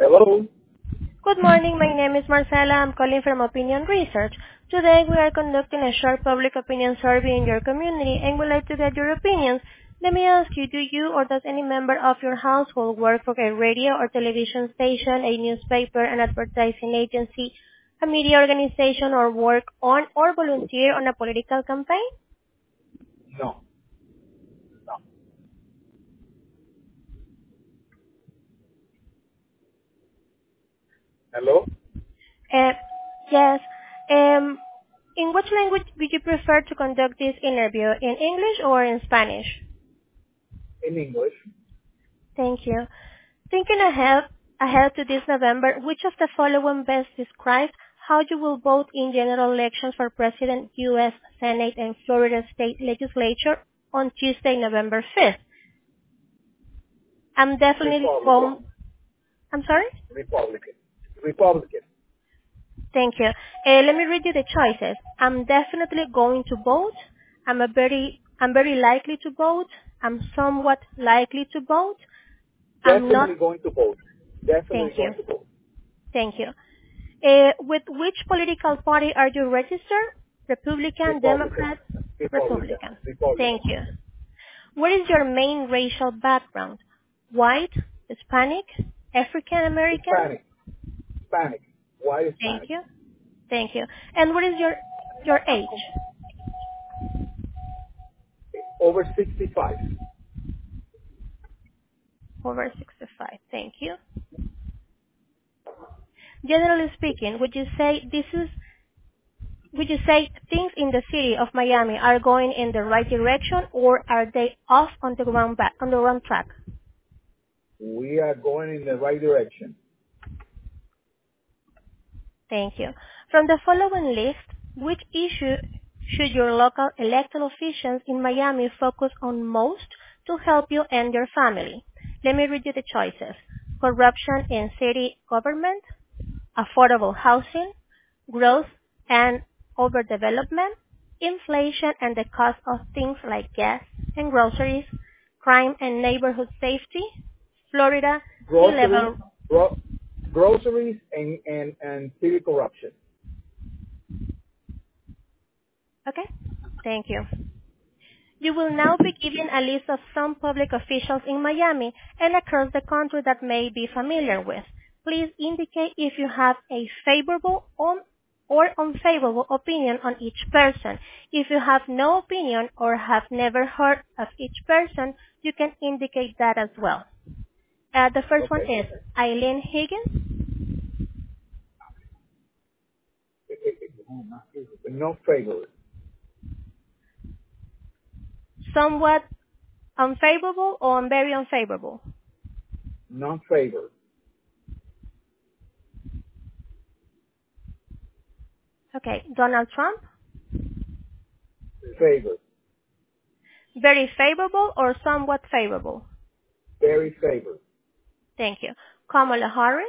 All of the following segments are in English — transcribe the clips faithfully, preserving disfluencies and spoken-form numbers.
Hello? Good morning. My name is Marcela. I'm calling from Opinion Research. Today we are conducting a short public opinion survey in your community and would like to get your opinions. Let me ask you, do you or does any member of your household work for a radio or television station, a newspaper, an advertising agency, a media organization, or work on or volunteer on a political campaign? No. No. Hello? Uh, yes. Um, in which language would you prefer to conduct this interview, in English or in Spanish? In English. Thank you. Thinking ahead ahead to this November, which of the following best describes how you will vote in general elections for President, U S Senate, and Florida State Legislature on Tuesday, November fifth? I'm definitely Republican. going... I'm sorry? Republican. Republican. Thank you. Uh, let me read you the choices. I'm definitely going to vote. I'm a very, I'm very likely to vote. I'm somewhat likely to vote. I'm not... Definitely going to vote. Definitely Thank you. going to vote. Thank you. Uh, with which political party are you registered? Republican, Republican. Democrat, Republican. Republican. Republican. Thank you. What is your main racial background? White, Hispanic, African American? Hispanic. Hispanic. White Thank Hispanic. you. Thank you. And what is your your age? Over sixty-five. Over sixty-five. Thank you. Generally speaking, would you say this is would you say things in the city of Miami are going in the right direction, or are they off on the wrong back on the wrong track? We are going in the right direction. Thank you. From the following list, which issue should your local elected officials in Miami focus on most to help you and your family? Let me read you the choices. Corruption in city government, affordable housing, growth and overdevelopment, inflation and the cost of things like gas and groceries, crime and neighborhood safety, Florida sea Groceries, level. gro- groceries and, and, and city corruption. Okay, thank you. You will now be given a list of some public officials in Miami and across the country that may be familiar with. Please indicate if you have a favorable or or unfavorable opinion on each person. If you have no opinion or have never heard of each person, you can indicate that as well. Uh, the first one Okay. is Eileen Higgins. No favor. Somewhat unfavorable or very unfavorable? Non favor. Okay, Donald Trump. Favor. Very favorable or somewhat favorable? Very favor. Thank you. Kamala Harris.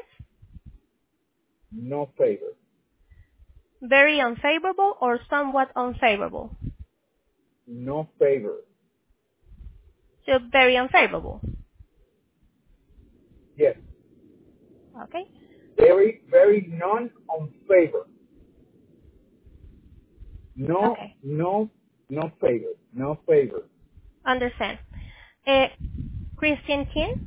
No favor. Very unfavorable or somewhat unfavorable? No favor. So very unfavorable. Yes. Okay. Very, very none on favor. No, Okay. no, no favor. No favor. Understand. Uh, Christine King.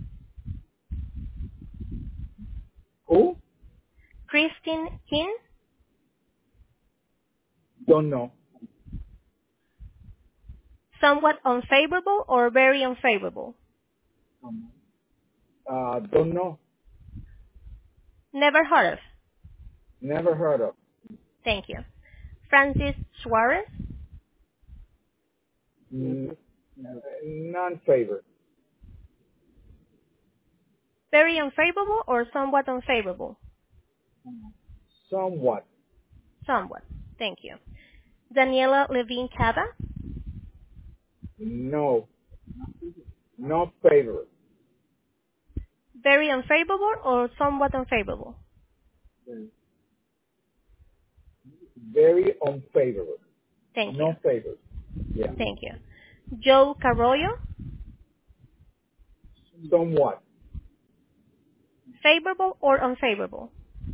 Who? Christine King. Don't know. Somewhat unfavorable or very unfavorable? Uh, don't know. Never heard of. Never heard of. Thank you. Francis Suarez. N- non favor. Very unfavorable or somewhat unfavorable? Somewhat. Somewhat. Thank you. Daniela Levine Cava. No. No favor. Very unfavorable or somewhat unfavorable? Very unfavorable. Thank No you. favor. Yeah. Thank you. Joe Carollo. Somewhat. Favorable or unfavorable?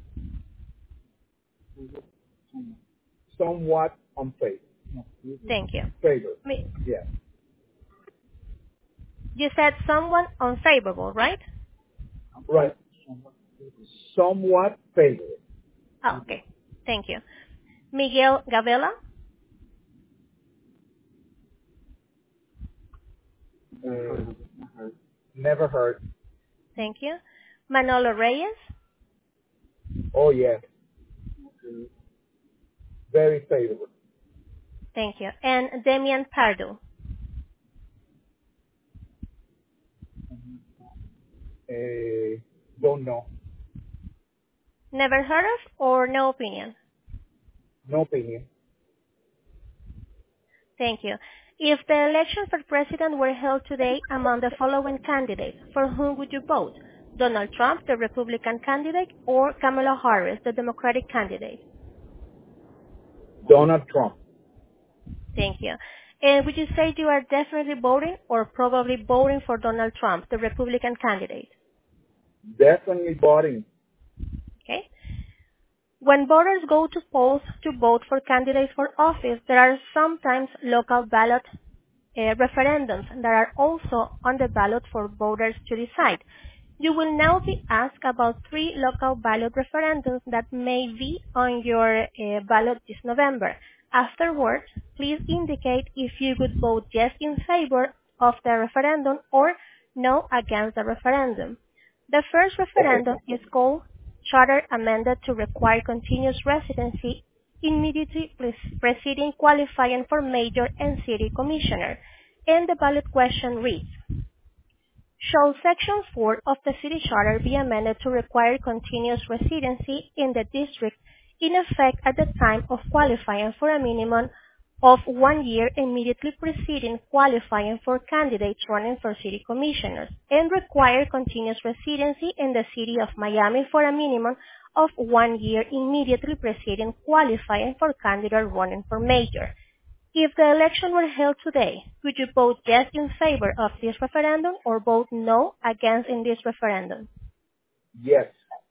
Somewhat unfavorable. Thank you. Favor. Me- Yeah. You said somewhat unfavorable, right? Right. Somewhat favorable. Oh, okay. Thank you. Miguel Gavela? Uh, never heard. Thank you. Manolo Reyes? Oh, yes. Very favorable. Thank you. And Demian Pardo? Uh, don't know. Never heard of or no opinion? No opinion. Thank you. If the election for president were held today among the following candidates, for whom would you vote? Donald Trump, the Republican candidate, or Kamala Harris, the Democratic candidate? Donald Trump. Thank you. And would you say you are definitely voting or probably voting for Donald Trump, the Republican candidate? Definitely voting. Okay. When voters go to polls to vote for candidates for office, there are sometimes local ballot uh, referendums that are also on the ballot for voters to decide. You will now be asked about three local ballot referendums that may be on your uh, ballot this November. Afterwards, please indicate if you would vote yes in favor of the referendum or no against the referendum. The first referendum Okay. is called Charter Amended to Require Continuous Residency immediately preceding qualifying for mayor and city commissioner. And the ballot question reads, shall Section four of the City Charter be amended to require continuous residency in the district in effect at the time of qualifying for a minimum of one year immediately preceding qualifying for candidates running for city commissioners, and require continuous residency in the city of Miami for a minimum of one year immediately preceding qualifying for candidate running for mayor? If the election were held today, would you vote yes in favor of this referendum or vote no against in this referendum? Yes.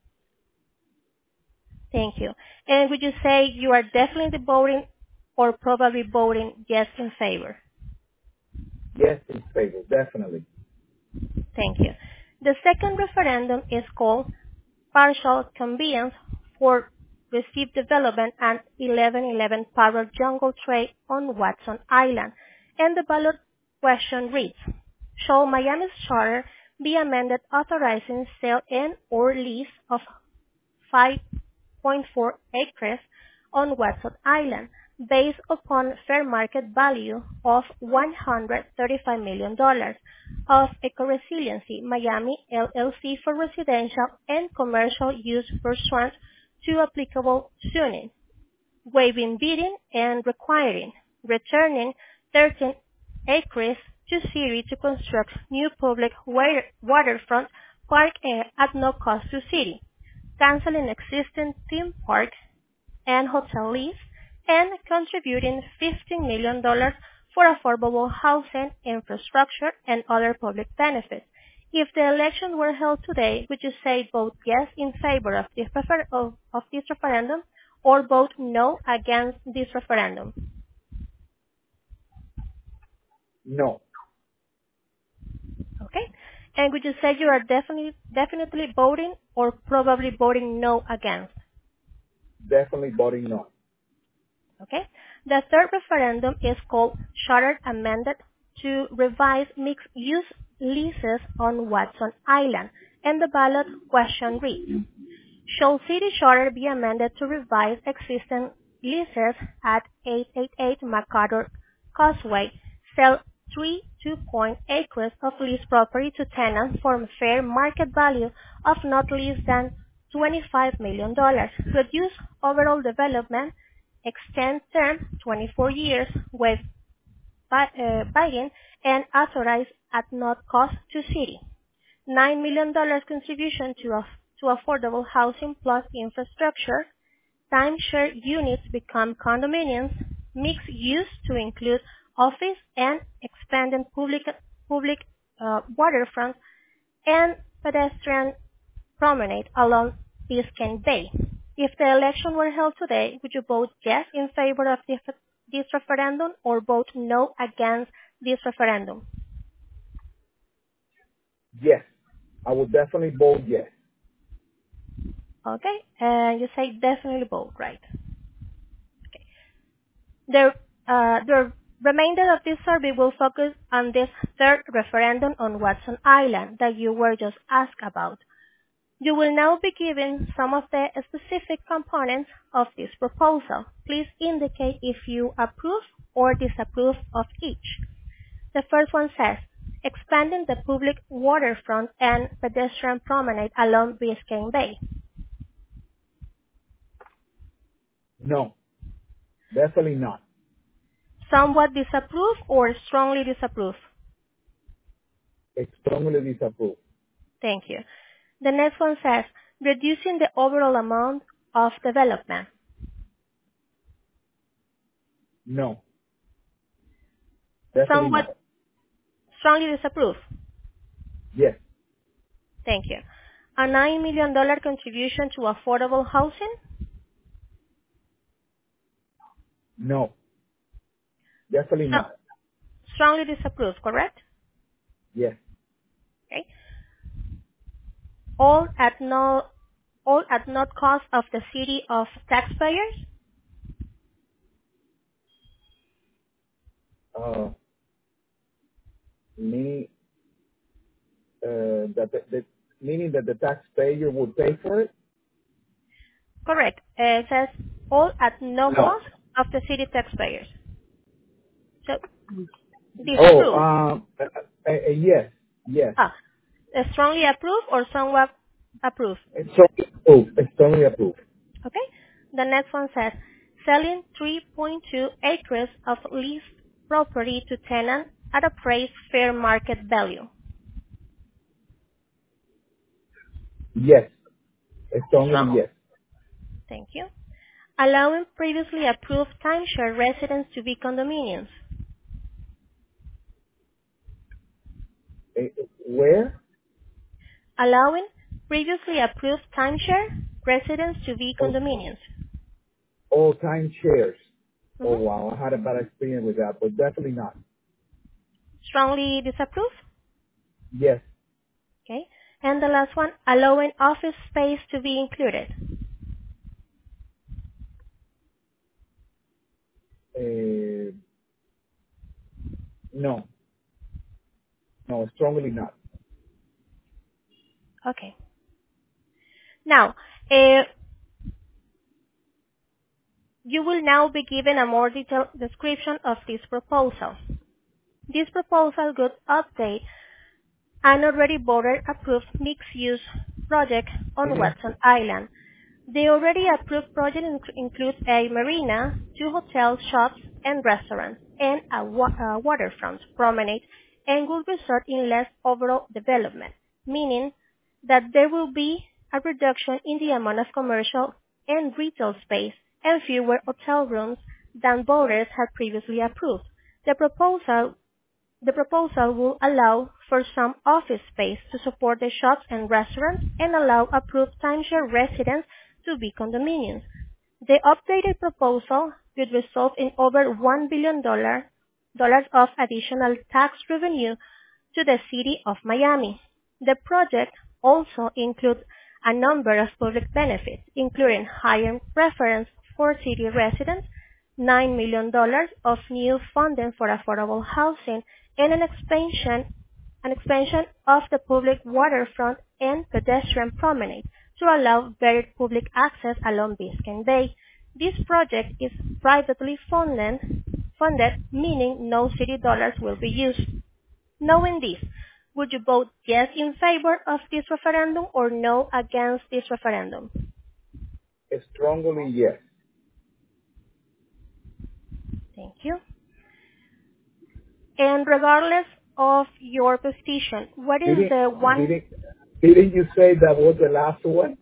Thank you. And would you say you are definitely voting or probably voting yes in favor? Yes in favor. Definitely. Thank you. The second referendum is called Partial Conveyance for Received Development and eleven eleven Parallel Jungle Trail on Watson Island. And the ballot question reads, shall Miami's charter be amended authorizing sale and or lease of five point four acres on Watson Island based upon fair market value of one hundred thirty-five million dollars of Eco-Resiliency Miami L L C for residential and commercial use pursuant to applicable zoning, waiving bidding and requiring returning thirteen acres to city to construct new public water, waterfront park at no cost to city, canceling existing theme park and hotel lease, and contributing fifteen million dollars for affordable housing, infrastructure, and other public benefits. If the election were held today, would you say vote yes in favor of this, prefer- of, of this referendum or vote no against this referendum? No. Okay. And would you say you are definitely definitely voting or probably voting no against? Definitely voting no. Okay. The third referendum is called Charter Amended to Revise Mixed-Use Leases on Watson Island, and the ballot question reads, shall City Charter be amended to revise existing leases at eight eighty-eight MacArthur Causeway, sell three two-point acres of leased property to tenants for fair market value of not less than twenty-five million dollars, reduce overall development, extend term twenty-four years with uh, buy-in, and authorize at not cost to city. nine million dollars contribution to, a, to affordable housing plus infrastructure, timeshare units become condominiums, mixed use to include office and expanded public, public uh, waterfront, and pedestrian promenade along Biscayne Bay. If the election were held today, would you vote yes in favor of this, this referendum or vote no against this referendum? Yes. I would definitely vote yes. Okay, and you say definitely vote, right? Okay. The, uh, the remainder of this survey will focus on this third referendum on Watson Island that you were just asked about. You will now be given some of the specific components of this proposal. Please indicate if you approve or disapprove of each. The first one says, expanding the public waterfront and pedestrian promenade along Biscayne Bay. No. Definitely not. Somewhat disapprove or strongly disapprove? Strongly disapprove. Thank you. The next one says, reducing the overall amount of development. No. Definitely Somewhat not. strongly disapprove? Yes. Thank you. A nine million dollars contribution to affordable housing? No. Definitely So, not. strongly disapprove, correct? Yes. Okay. All at no, all at no cost of the city of taxpayers? Uh, meaning uh, that the, the meaning that the taxpayer would pay for it? Correct. Uh, it says all at no No. cost of the city taxpayers. So, Oh, disapprove. um, uh, uh, uh, yes, yes. Ah, uh, strongly approve or somewhat approve? It's strongly approved. It's strongly approved. Okay. The next one says, selling three point two acres of leased property to tenant at appraised fair market value. Yes. It's strongly Strong. yes. Thank you. Allowing previously approved timeshare residents to be condominiums. Uh, where? Allowing previously approved timeshare residents to be Oh, condominiums. all time shares. Oh Mm-hmm. wow, I had a bad experience with that, but definitely not. Strongly disapprove? Yes. Okay. And the last one, allowing office space to be included. Uh, no. No, strongly not. Okay. Now, uh, you will now be given a more detailed description of this proposal. This proposal would update an already board-approved mixed-use project on Mhm. Watson Island. The already approved project inc- includes a marina, two hotels, shops, and restaurants, and a wa- uh, waterfront promenade, and will result in less overall development, meaning that there will be a reduction in the amount of commercial and retail space and fewer hotel rooms than voters had previously approved. The proposal the proposal will allow for some office space to support the shops and restaurants and allow approved timeshare residents to be condominiums. The updated proposal would result in over one billion dollars dollars of additional tax revenue to the city of Miami. The project also includes a number of public benefits, including higher preference for city residents, nine million dollars of new funding for affordable housing, and an expansion an expansion of the public waterfront and pedestrian promenade to allow better public access along Biscayne Bay. This project is privately funded, funded, meaning no city dollars will be used. Knowing this, would you vote yes in favor of this referendum or no against this referendum? Strongly yes. Thank you. And regardless of your position, what is Didn't the one... didn't didn't you say that was the last one?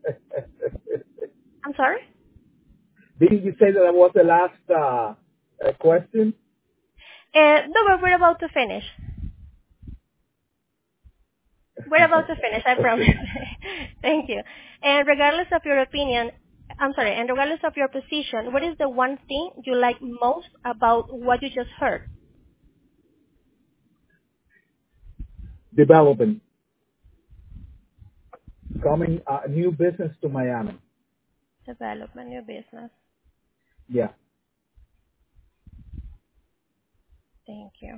I'm sorry? Didn't you say that that was the last uh, uh, question? Uh, no, but we're about to finish. We're about to finish, I promise. Thank you. And regardless of your opinion, I'm sorry, and regardless of your position, what is the one thing you like most about what you just heard? Developing. Coming, uh, new business to Miami. Development, new business. Yeah. Thank you.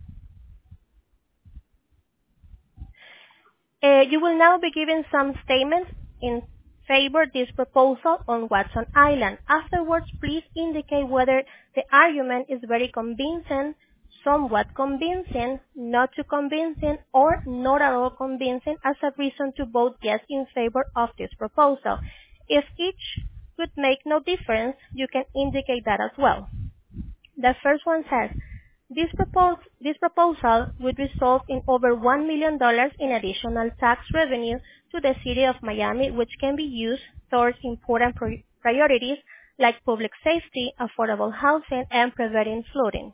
Uh, you will now be given some statements in favor of this proposal on Watson Island. Afterwards, please indicate whether the argument is very convincing, somewhat convincing, not too convincing, or not at all convincing as a reason to vote yes in favor of this proposal. If each would make no difference, you can indicate that as well. The first one says, this, propos this proposal would result in over one million dollars in additional tax revenue to the city of Miami, which can be used towards important pri priorities like public safety, affordable housing, and preventing flooding.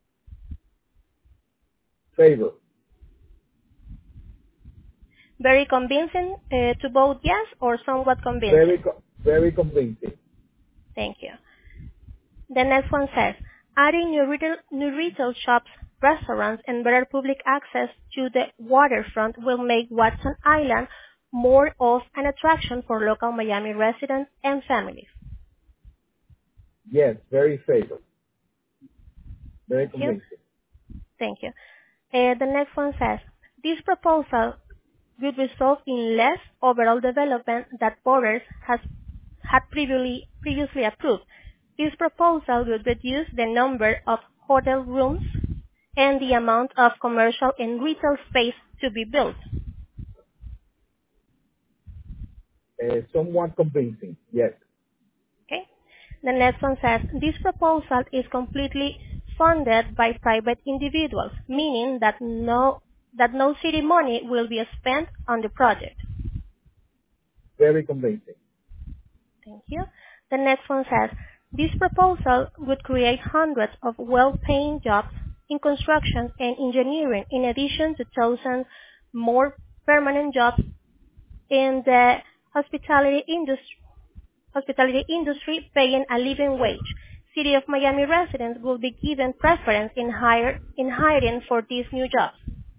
Favor. Very convincing uh, to vote yes, or somewhat convincing? Very, co very convincing. Thank you. The next one says, adding new retail, new retail shops, restaurants, and better public access to the waterfront will make Watson Island more of an attraction for local Miami residents and families. Yes, very favor. Very Thank convincing. you. Thank you. Uh, the next one says, this proposal would result in less overall development that voters has had previously, previously approved. This proposal would reduce the number of hotel rooms and the amount of commercial and retail space to be built. Uh, somewhat convincing, yes. Okay. The next one says, this proposal is completely funded by private individuals, meaning that no, that no city money will be spent on the project. Very convincing. Thank you. The next one says, this proposal would create hundreds of well-paying jobs in construction and engineering, in addition to thousands more permanent jobs in the hospitality industry, hospitality industry paying a living wage. City of Miami residents will be given preference in, hire, in hiring for these new jobs.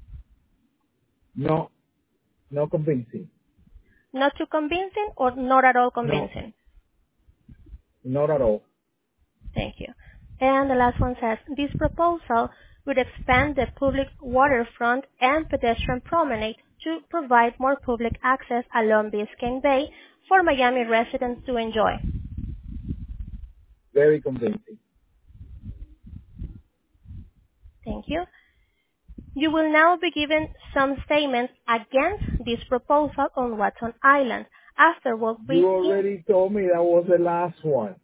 No, no convincing. Not too convincing or not at all convincing? No, not at all. Thank you. And the last one says, this proposal would expand the public waterfront and pedestrian promenade to provide more public access along Biscayne Bay for Miami residents to enjoy. Very convincing. Thank you. You will now be given some statements against this proposal on Watson Island. Afterward, we You already told me that was the last one.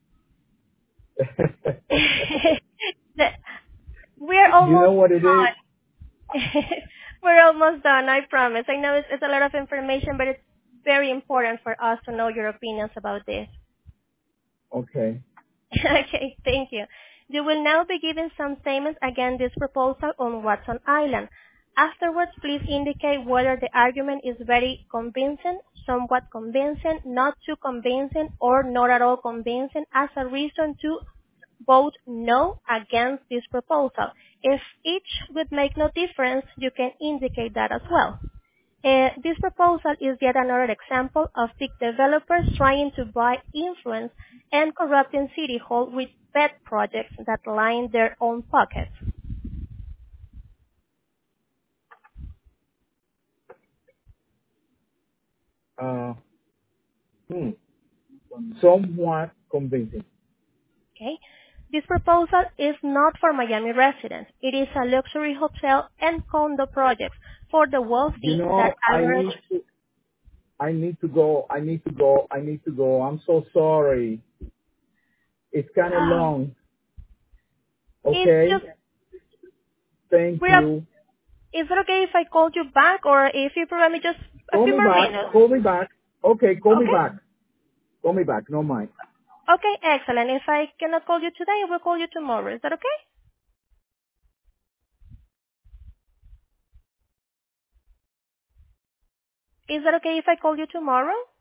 We're almost You know what it done. is? We're almost done, I promise. I know it's, it's a lot of information, but it's very important for us to know your opinions about this. Okay. Okay, thank you. You will now be given some statements against this proposal on Watson Island. Afterwards, please indicate whether the argument is very convincing, somewhat convincing, not too convincing, or not at all convincing as a reason to vote no against this proposal. If each would make no difference, you can indicate that as well. Uh, this proposal is yet another example of big developers trying to buy influence and corrupting City Hall with pet projects that line their own pockets. Uh, hmm. Somewhat convincing. Okay. This proposal is not for Miami residents. It is a luxury hotel and condo project for the wealthy You know, that I average. need to, I need to go. I need to go. I need to go. I'm so sorry. It's kind of long. Okay. It's just, Thank we're you. Is it okay if I call you back, or if you provide me just a Call few me more back. minutes? Call me back. Okay, call me Okay. back. Call me back. No mind. Okay, excellent. If I cannot call you today, I will call you tomorrow. Is that okay? Is that okay if I call you tomorrow?